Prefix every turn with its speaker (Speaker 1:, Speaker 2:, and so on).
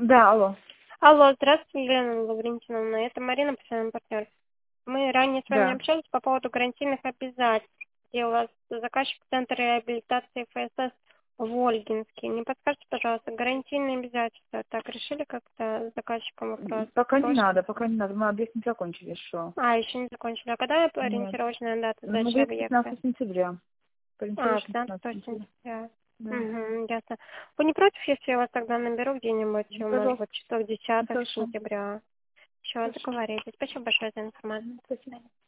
Speaker 1: Да, алло.
Speaker 2: Алло, здравствуйте, Елена Лаврентиновна. Это Марина, постоянный партнер. Мы ранее с вами
Speaker 1: Да.
Speaker 2: общались по поводу гарантийных обязательств, где у вас заказчик Центра реабилитации ФСС в Ольгинске. Не подскажите, пожалуйста, гарантийные обязательства. Так, решили как-то с заказчиком вопрос?
Speaker 1: Пока не
Speaker 2: Проще?
Speaker 1: надо, пока не надо. Мы объект не закончили еще.
Speaker 2: Еще не закончили. А когда
Speaker 1: Нет.
Speaker 2: ориентировочная дата
Speaker 1: Ну,
Speaker 2: сдачи
Speaker 1: где-то
Speaker 2: объекта?
Speaker 1: 15 сентября.
Speaker 2: А,
Speaker 1: Ориентировочно
Speaker 2: 15
Speaker 1: 15 сентября.
Speaker 2: сентября.
Speaker 1: Да.
Speaker 2: Угу, ясно. Вы не против, если я вас тогда наберу где-нибудь,
Speaker 1: Ну,
Speaker 2: может
Speaker 1: пожалуйста.
Speaker 2: быть, часов 10
Speaker 1: Хорошо.
Speaker 2: сентября? Все,
Speaker 1: Хорошо.
Speaker 2: договорились. Спасибо большое за информацию.
Speaker 1: Спасибо.